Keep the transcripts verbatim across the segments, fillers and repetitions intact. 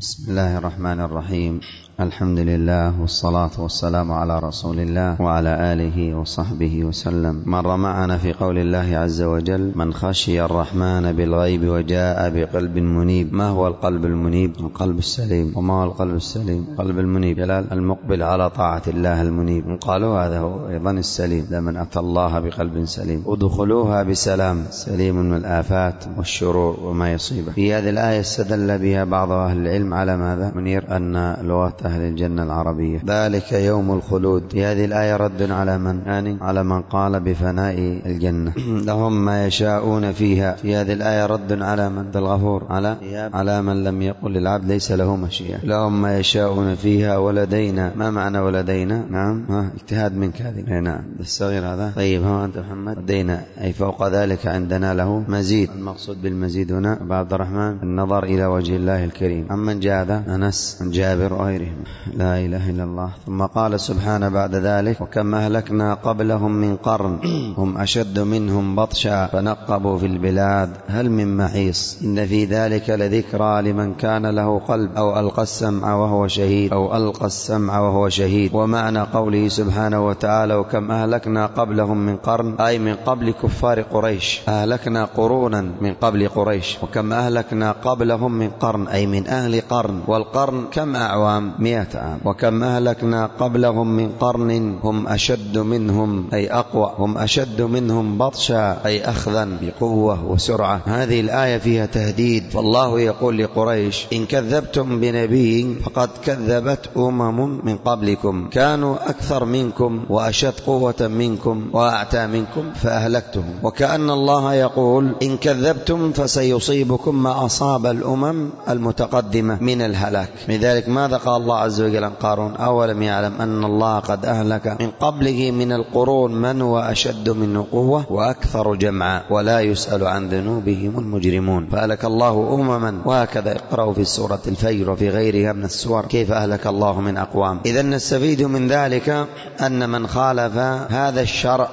بسم الله الرحمن الرحيم. الحمد لله والصلاة والسلام على رسول الله وعلى آله وصحبه وسلم. مر معنا في قول الله عز وجل: من خشي الرحمن بالغيب وجاء بقلب منيب. ما هو القلب المنيب؟ القلب السليم. وما هو القلب السليم؟ القلب المنيب جلال المقبل على طاعة الله المنيب. قالوا هذا هو أيضا السليم، لمن أتى الله بقلب سليم. ادخلوها بسلام، سليم من الآفات والشرور وما يصيبه. في هذه الآية استدل بها بعض أهل العلم على ماذا؟ منير أن لغة أهل الجنة العربية ذلك يوم الخلود. في هذه الآية رد على من؟ يعني على من قال بفناء الجنة. لهم ما يشاءون فيها. في هذه الآية رد على من؟ الغفور على على من لم يقل للعبد ليس له مشيئة. لهم ما يشاءون فيها ولدينا. ما معنى ولدينا؟ نعم ها اجتهاد منك هذه. نعم الصغير هذا. طيب ها أنت محمد. لدينا أي فوق ذلك عندنا له مزيد. المقصود بالمزيد هنا أبو عبد الرحمن النظر إلى وجه الله الكريم. عمن جاء هذا؟ أنس عن جابر وغيرهم. لا إله إلا الله. ثم قال سبحانه بعد ذلك: وكم أهلكنا قبلهم من قرن هم أشد منهم بطشا فنقبوا في البلاد هل من محيص. إن في ذلك لذكرى لمن كان له قلب أو ألقى السمع وهو شهيد أو ألقى السمع وهو شهيد. ومعنى قوله سبحانه وتعالى: وكم أهلكنا قبلهم من قرن، أي من قبل كفار قريش. أهلكنا قرونا من قبل قريش. وكم أهلكنا قبلهم من قرن، أي من أهل قرن. والقرن كم أعوام؟ مئة عام. وكم أهلكنا قبلهم من قرن هم أشد منهم أي أقوى، هم أشد منهم بطشا أي أخذا بقوة وسرعة. هذه الآية فيها تهديد. فالله يقول لقريش: إن كذبتم بنبي فقد كذبت أمم من قبلكم كانوا أكثر منكم وأشد قوة منكم وأعتى منكم فأهلكتهم. وكأن الله يقول: إن كذبتم فسيصيبكم ما أصاب الأمم المتقدمة من الهلاك. لذلك ماذا قال الله عز وجل عن قارون؟ أولم يعلم أن الله قد أهلك من قبله من القرون من هو أشد منه قوة وأكثر جمعا ولا يسأل عن ذنوبهم المجرمون. فأهلك الله أمما. وهكذا اقرأوا في سورة الفجر وفي غيرها من السور كيف أهلك الله من أقوام. إذن نستفيد من ذلك أن من خالف هذا الشرع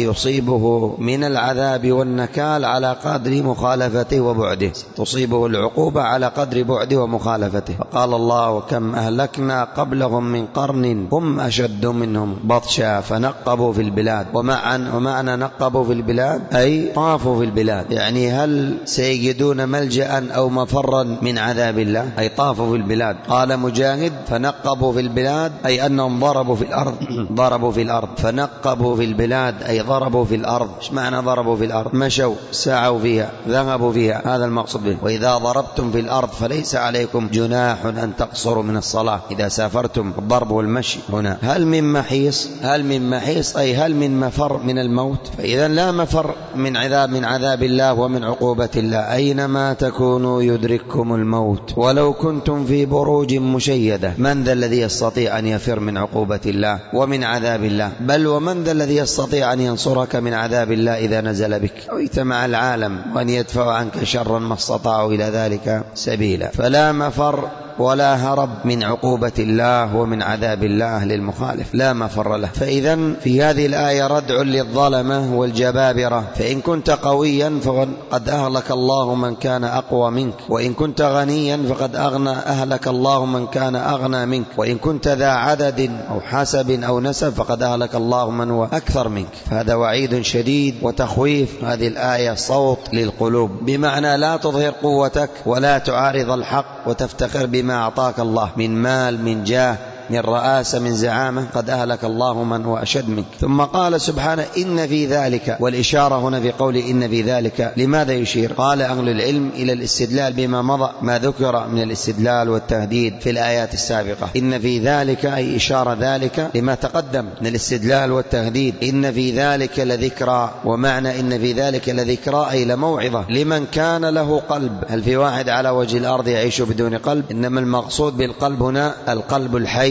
سيصيبه من العذاب والنكال على قدر مخالفته وبعده، تصيبه العقوبة على قدر بعده ومخالفته. فقال الله: وكم أهلكنا قبلهم من قرن هم أشد منهم بطشا فنقبوا في البلاد. ومعنى نقبوا في البلاد أي طافوا في البلاد، يعني هل سيجدون ملجأ أو مفرا من عذاب الله؟ أي طافوا في البلاد. قال مجاهد: فنقبوا في البلاد أي أنهم ضربوا في الأرض. ضربوا في الأرض. فنقبوا في البلاد أي ضربوا في الأرض. إيش معنى ضربوا في الأرض؟ مشوا سعوا فيها ذهبوا فيها، هذا المقصود به. وإذا ضربتم في الأرض فليس عليكم جناح أن تقصروا من الصلاة إذا سافرتم. الضرب والمشي هنا. هل من محيص؟ هل من محيص أي هل من مفر من الموت؟ فإذا لا مفر من عذاب من عذاب الله ومن عقوبة الله. أينما تكونوا يدرككم الموت ولو كنتم في بروج مشيدة. من ذا الذي يستطيع أن يفر من عقوبة الله ومن عذاب الله؟ بل ومن ذا الذي يستطيع أن ينصرك من عذاب الله إذا نزل بك أو اجتمع العالم وأن يدفع عنك شرا ما استطاعوا إلى ذلك سبيلا. فلا مفر ولا هرب من عقوبة الله ومن عذاب الله للمخالف، لا مفر له. فإذا في هذه الآية ردع للظلمة والجبابرة. فإن كنت قويا فقد أهلك الله من كان أقوى منك، وإن كنت غنيا فقد أغنى أهلك الله من كان أغنى منك، وإن كنت ذا عدد أو حسب أو نسب فقد أهلك الله من هو أكثر منك. فهذا وعيد شديد وتخويف. هذه الآية صوت للقلوب، بمعنى لا تظهر قوتك ولا تعارض الحق وتفتخر بما ما أعطاك الله من مال من جاه من رئاسة من زعامة. قد أهلك الله من هو أشد منك. ثم قال سبحانه: إن في ذلك. والإشارة هنا في قول إن في ذلك لماذا يشير؟ قال أهل العلم إلى الاستدلال بما مضى، ما ذكر من الاستدلال والتهديد في الآيات السابقة. إن في ذلك أي إشارة ذلك لما تقدم من الاستدلال والتهديد. إن في ذلك لذكرى. ومعنى إن في ذلك لذكرى أي لموعظة لمن كان له قلب. هل في واحد على وجه الأرض يعيش بدون قلب؟ إنما المقصود بالقلب هنا القلب الحي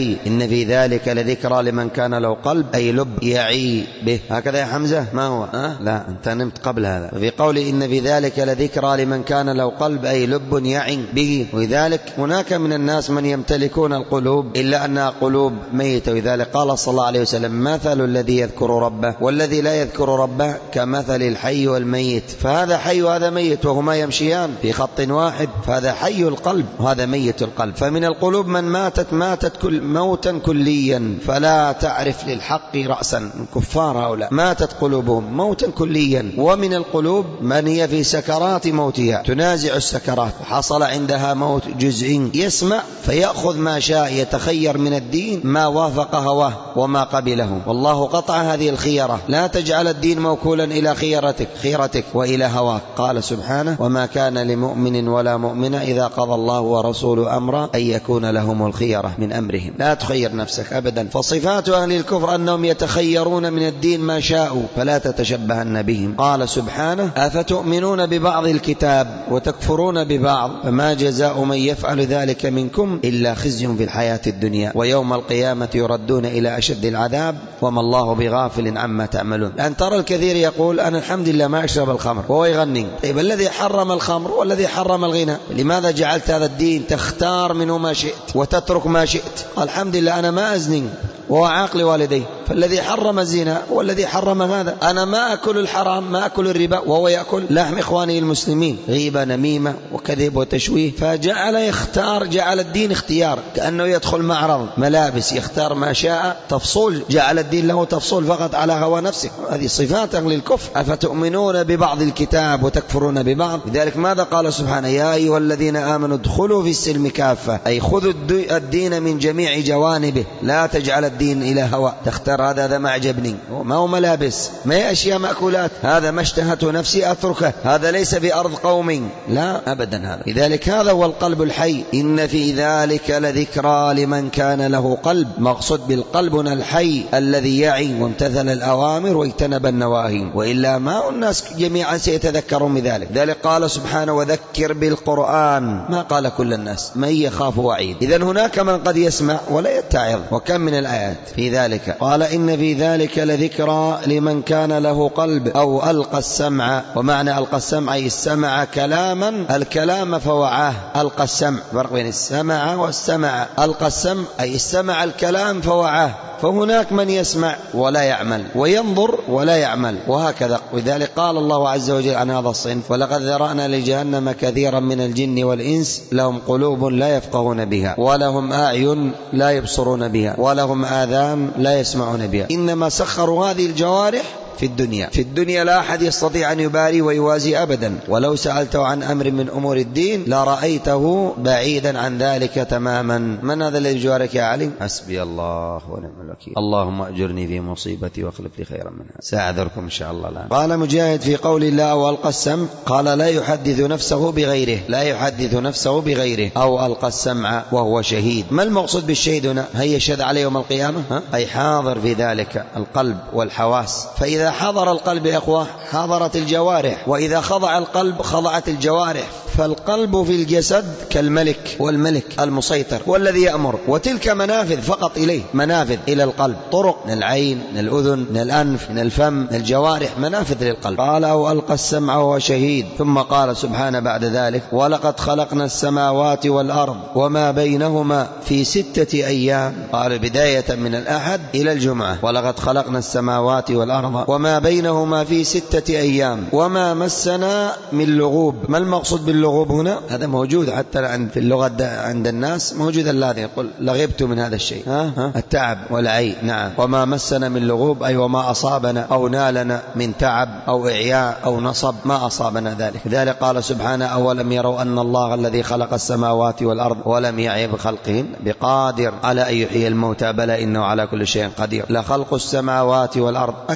الحي إن في ذلك لذكرى لمن كان له قلب أي لب يعي به. هكذا يا حمزة ما هو أه؟ لا أنت نمت قبل هذا. في قول إن في ذلك لذكرى لمن كان له قلب أي لب يعي به. ولذلك هناك من الناس من يمتلكون القلوب إلا أنها قلوب ميتة. ولذلك قال صلى الله عليه وسلم مثل الذي يذكر ربه والذي لا يذكر ربه كمثل الحي والميت. فهذا حي وهذا ميت وهما يمشيان في خط واحد، فهذا حي القلب وهذا ميت القلب. فمن القلوب من ماتت ماتت كل موتا كليا فلا تعرف للحق رأسا، كفار هؤلاء ماتت قلوبهم موتا كليا. ومن القلوب من هي في سكرات موتها تنازع السكرات، حصل عندها موت جزئي، يسمع فيأخذ ما شاء، يتخير من الدين ما وافق هواه وما قبله. والله قطع هذه الخيرة، لا تجعل الدين موكولا إلى خيرتك خيرتك وإلى هواك. قال سبحانه وما كان لمؤمن ولا مؤمنة إذا قضى الله ورسوله أمرا أن يكون لهم الخيرة من أمرهم. لا تخير نفسك أبدا. فصفات أهل الكفر أنهم يتخيرون من الدين ما شاءوا، فلا تتشبهن بهم. قال سبحانه أفتؤمنون ببعض الكتاب وتكفرون ببعض فما جزاء من يفعل ذلك منكم إلا خزي في الحياة الدنيا ويوم القيامة يردون إلى أشد العذاب وما الله بغافل عما تعملون. لأن ترى الكثير يقول أنا الحمد لله ما أشرب الخمر وهو يغني. طيب الذي حرم الخمر والذي حرم الغنى، لماذا جعلت هذا الدين تختار منه ما شئت وتترك ما شئت؟ الحمد لله أنا ما أزني وهو عاقل والديه، فالذي حرم الزنا والذي حرم هذا. أنا ما أكل الحرام ما أكل الربا وهو يأكل لحم إخواني المسلمين، غيبة نميمة وكذب وتشويه. فجعل يختار، جعل الدين اختيار، كأنه يدخل معرض ملابس يختار ما شاء. تفصول، جعل الدين له تفصول فقط على هوى نفسه. هذه صفات أهل الكفر. أفتؤمنون ببعض الكتاب وتكفرون ببعض. لذلك ماذا قال سبحانه يا أيها الذين آمنوا ادخلوا في السلم كافة، أي خذوا الدين من جميع جوانبه، لا تجعل الدين إلى هوى تختار هذا هذا ما عجبني، ما هو ملابس، ما هي أشياء مأكولات، هذا ما اشتهته نفسي أتركه، هذا ليس بأرض قوم، لا أبدا هذا. لذلك هذا هو القلب الحي. إن في ذلك لذكرى لمن كان له قلب. مقصود بالقلب الحي الذي يعي وامتثل الأوامر واجتنب النواهي، وإلا ما الناس جميعا سيتذكرون بذلك. ذلك قال سبحانه وذكر بالقرآن، ما قال كل الناس، من يخاف وعيد. إذن هناك من قد يسمع ولا يتعظ. وكم من الآيات في ذلك. قال إن في ذلك لذكرى لمن كان له قلب أو ألقى السمع. ومعنى ألقى السمع أي استمع كلاما، الكلام فوعاه. ألقى السمع، فرق بين السمع والسمع. ألقى السمع أي استمع الكلام فوعاه. فهناك من يسمع ولا يعمل وينظر ولا يعمل وهكذا. وذلك قال الله عز وجل عن هذا الصنف ولقد ذرأنا لجهنم كثيرا من الجن والإنس لهم قلوب لا يفقهون بها ولهم أعين لا يبصرون بها ولهم آذان لا يسمعون بها. إنما سخروا هذه الجوارح في الدنيا. في الدنيا لا أحد يستطيع أن يباري ويوازي أبدا. ولو سألته عن أمر من أمور الدين لرأيته بعيدا عن ذلك تماما. من هذا الذي يجارك يا علي؟ حسبي الله ونعم الوكيل. اللهم أجرني في مصيبتي واخلف لي خيرا منها. سأعذركم إن شاء الله الآن. قال مجاهد في قول الله وألقى السمع، قال لا يحدث نفسه بغيره، لا يحدث نفسه بغيره أو ألقى السمع وهو شهيد. ما المقصود بالشهيد هنا؟ هل يشهد عليه يوم القيامة؟ ها؟ أي حاضر في ذلك القلب والحواس. فإذا حضر القلب يا أخوة حضرت الجوارح، وإذا خضع القلب خضعت الجوارح. فالقلب في الجسد كالملك، والملك المسيطر والذي يأمر، وتلك منافذ فقط إليه، منافذ إلى القلب، طرق من العين من الأذن من الأنف من الفم من الجوارح، منافذ للقلب. قال أو ألقى السمع وهو شهيد. ثم قال سبحانه بعد ذلك ولقد خلقنا السماوات والأرض وما بينهما في ستة أيام. قال بداية من الأحد إلى الجمعة ولقد خلقنا السماوات والأرض وما بينهما في ستة أيام وما مسنا من لغوب. ما المقصود باللغوب هنا؟ هذا موجود حتى في اللغة عند الناس، موجود الذي يقول لغبت من هذا الشيء، ها ها التعب والعي. نعم. وما مسنا من لغوب أي وما أصابنا أو نالنا من تعب أو إعياء أو نصب، ما أصابنا ذلك. لذلك قال سبحانه أولم يروا أن الله الذي خلق السماوات والأرض ولم يعي بخلقهن بقادر على أن يحيي الموتى بلى إنه على كل شيء قدير. لخلق السماوات والأرض أكبر من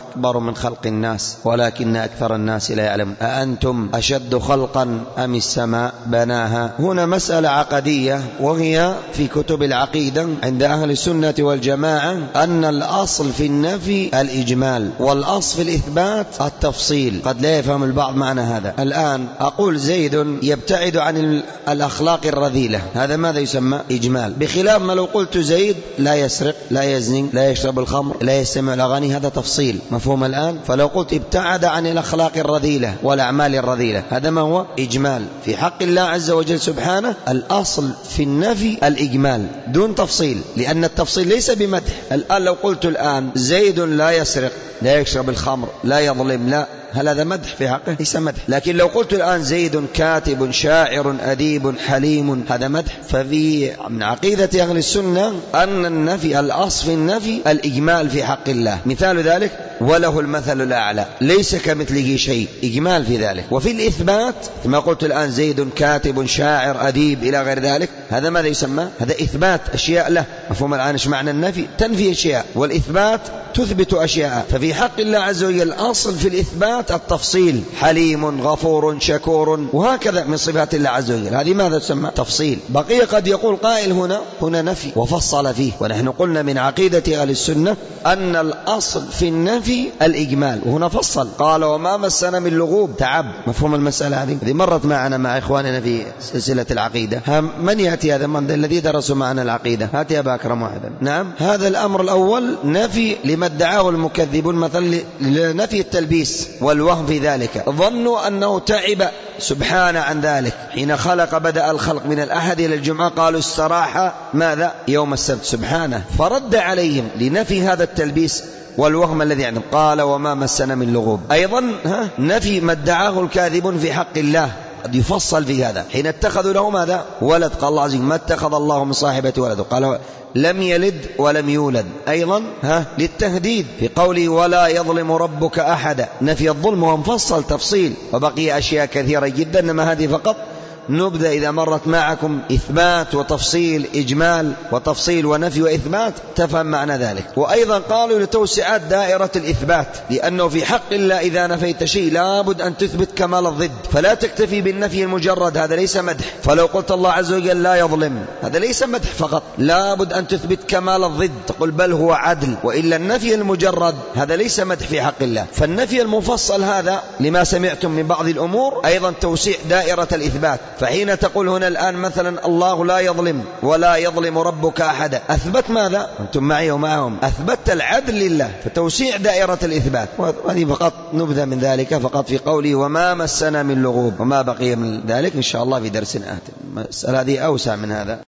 من خلق الناس ولكن أكثر الناس لا يعلمون. أأنتم أشد خلقا أم السماء بناها. هنا مسألة عقدية وهي في كتب العقيدة عند أهل السنة والجماعة أن الأصل في النفي الإجمال والأصل في الإثبات التفصيل. قد لا يفهم البعض معنى هذا. الآن أقول زيد يبتعد عن الأخلاق الرذيلة، هذا ماذا يسمى؟ إجمال. بخلاف ما لو قلت زيد لا يسرق لا يزني لا يشرب الخمر لا يستمع الأغاني، هذا تفصيل. مفهوم الآن؟ فلو قلت ابتعد عن الأخلاق الرذيلة والأعمال الرذيلة، هذا ما هو؟ إجمال. في حق الله عز وجل سبحانه الأصل في النفي الإجمال دون تفصيل، لأن التفصيل ليس بمدح. الآن لو قلت الآن زيد لا يسرق لا يشرب الخمر لا يظلم، لا، هل هذا مدح في حقه؟ ليس مدح. لكن لو قلت الآن زيد كاتب شاعر أديب حليم، هذا مدح. ففي من عقيدة أهل السنة أن النفي الأصل في النفي الإجمال في حق الله. مثال ذلك وله المثل الأعلى، ليس كمثله شيء، إجمال في ذلك. وفي الإثبات كما قلت الآن زيد كاتب شاعر أديب إلى غير ذلك، هذا ماذا يسمى؟ هذا إثبات أشياء له. مفهوم الآن إيش معنى النفي؟ تنفي أشياء، والإثبات تثبت أشياء. ففي حق الله عز وجل الأصل في الإثبات التفصيل، حليم غفور شكور، وهكذا من صفات الله عز وجل. هذه ماذا تسمى؟ تفصيل. بقي قد يقول قائل هنا هنا نفي وفصل فيه، ونحن قلنا من عقيدة أهل السنة أن الأصل في النفي الإجمال، وهنا فصل قال وما مسنا من لغوب تعب. مفهوم المسألة هذه؟ هذه مرت معنا مع إخواننا في سلسلة العقيدة. من يأتي هذا من الذي درسوا معنا العقيدة؟ هاتي يا باكرم واحدا. نعم. هذا الأمر الأول نفي لما ادعاه المكذبون، مثلا لنفي التلبيس والوهم في ذلك. ظنوا أنه تعب سبحانه عن ذلك حين خلق بدأ الخلق من الأحد إلى الجمعة، قالوا استراح ماذا؟ يوم السبت سبحانه، فرد عليهم لنفي هذا التلبيس والوهم الذي عندهم، قال وما مسنا من لغوب. أيضا ها نفي ما ادعاه الكاذبون في حق الله، قد يفصل في هذا حين اتخذوا له ماذا؟ ولد. قال الله عزيز ما اتخذ الله من صاحبة ولد، قال لم يلد ولم يولد. أيضا ها للتهديد في قوله ولا يظلم ربك أحدا، نفي الظلم ومفصل تفصيل. وبقي أشياء كثيرة جدا، إنما هذه فقط نبدأ إذا مرت معكم إثبات وتفصيل، إجمال وتفصيل ونفي وإثبات، تفهم معنى ذلك. وأيضا قالوا لتوسعة دائرة الإثبات، لأنه في حق الله إذا نفيت شيء لابد أن تثبت كمال الضد، فلا تكتفي بالنفي المجرد، هذا ليس مدح. فلو قلت الله عز وجل لا يظلم، هذا ليس مدح فقط، لابد أن تثبت كمال الضد، تقول بل هو عدل. وإلا النفي المجرد هذا ليس مدح في حق الله. فالنفي المفصل هذا لما سمعتم من بعض الأمور أيضا توسيع دائرة الإثبات. فحين تقول هنا الآن مثلا الله لا يظلم ولا يظلم ربك أحدا، أثبت ماذا؟ أنتم معي ومعهم، أثبت العدل لله، فتوسيع دائرة الإثبات. وهذه فقط نبذة من ذلك، فقط في قولي وما مسنا من لغوب، وما بقي من ذلك إن شاء الله في درس آت. المسألة هذه أوسع من هذا.